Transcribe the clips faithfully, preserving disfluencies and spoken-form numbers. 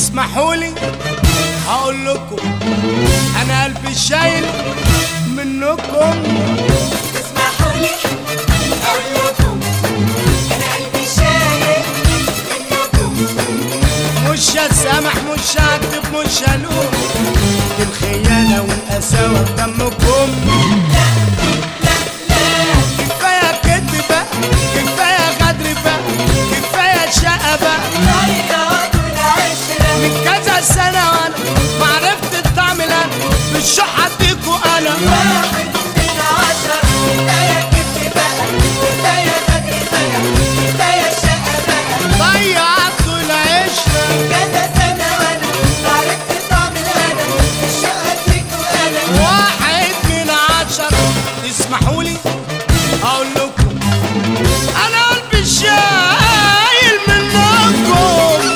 تسمحولي هقول لكم انا قلبي شايل منكم. تسمحولي هقول لكم انا قلبي شايل منكم. مش هسامح مش هكتب مش هلوم الخيانة والقساوة في دمكم. لا لا لا كفاية كدب بقى كفاية غدر بقى كفاية شقة بقى. ضيعت العشرة من كذا سنة وانا معرفت الطعم انا بالشح اديكوا انا. واحد من عشرة كفاية كدب بقى كفاية غدر بقى كفاية شقة بقى. ضيعتوا العشرة كذا سنة وانا عرفت طعم الهنا الشقة فيك وانا. واحد من عشرة. تسمحولي اقول لكم انا قلبي شايل منكم.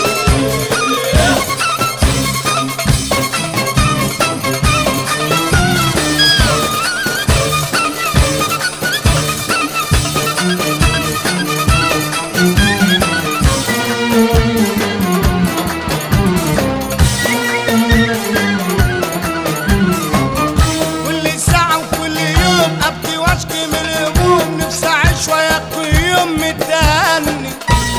كل ساعة وكل يوم ابكي واشكي من الهموم نفسي اعيش وياكل يوم متهني.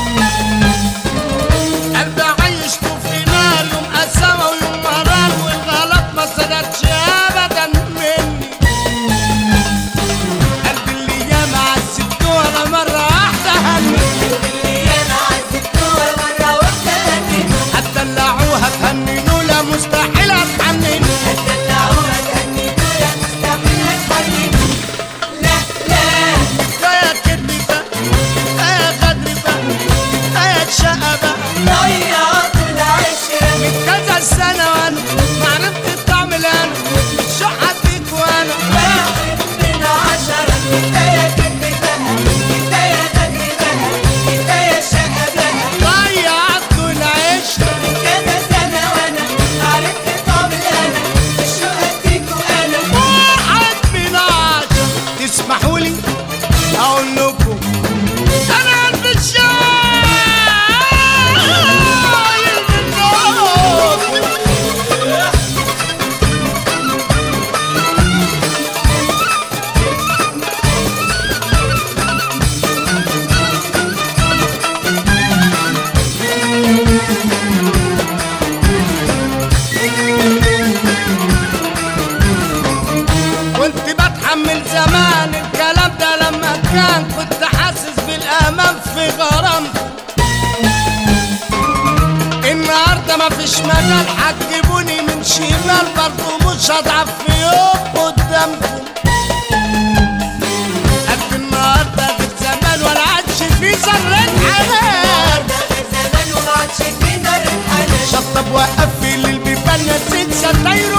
قلبي عيشته في نار يوم قساوة ويوم مرار والغلط ما صدقش ابدا مني. قلبي اللي ياما عذبته انا مرة واحدة هني. اللي انا عذبتوها مرة واحدة هني. هتدلعوها تهننوا لا مستحيل اتحنن. هتدلعوها تهننوا لا مستحيل اتحنن. لا لا كفاية كدب بقى كفاية غدر بقى كفاية شقة بقى. ضيعت العشرة من كذا سنة وانا معرفت الطعم الانا الشح اديك وانا. واحد من عشرة كفاية كدب بقى كفاية غدر بقى كفاية شقة بقى. ضيعتوا العشرة كذا سنة وانا عرفت طعم الهنا الشقة فيك وانا. واحد من عشرة. تسمحولي اقول لكم انا قلبي شايل منكم. كنت بتحمل زمان الكلام ده لما كان كنت حاسس بالامان في غرامكم. النهارده مفيش مجال هتجيبوني من شمال برضه مش هضعف في يوم قدامكم. قد النهارده غير زمان ولا عادش في ذرة حنان. ده غير زمان وما عادش في ذرة حنان. شطب وقفل البيبان نسيت ستاير